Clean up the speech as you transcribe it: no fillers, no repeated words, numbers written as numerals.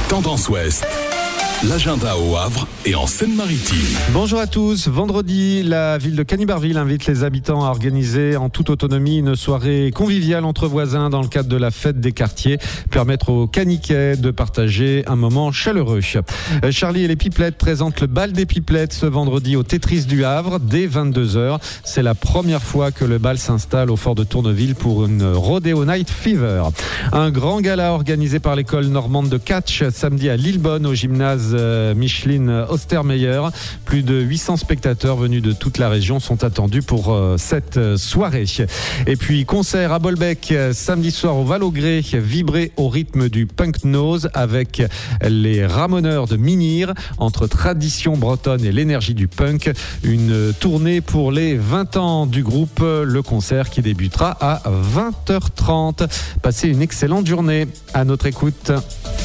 Tendance Ouest. L'agenda au Havre et en Seine-Maritime. Bonjour à tous. Vendredi, la ville de Cagny-Barville invite les habitants à organiser en toute autonomie une soirée conviviale entre voisins dans le cadre de la fête des quartiers. Permettre aux Caniquais de partager un moment chaleureux. Charlie et les Pipelettes présentent le bal des Pipelettes ce vendredi au Tetris du Havre dès 22h. C'est la première fois que le bal s'installe au fort de Tourneville pour une Rodeo Night Fever. Un grand gala organisé par l'école normande de catch samedi à Lillebonne au gymnase Micheline Ostermeyer. Plus de 800 spectateurs venus de toute la région sont attendus pour cette soirée. Et puis concert à Bolbec samedi soir au Val-au-Gré, vibrer au rythme du punk nose avec les Ramoneurs de Minir. Entre tradition bretonne et l'énergie du punk, une tournée pour les 20 ans du groupe. Le concert qui débutera à 20h30. Passez une excellente journée. À notre écoute.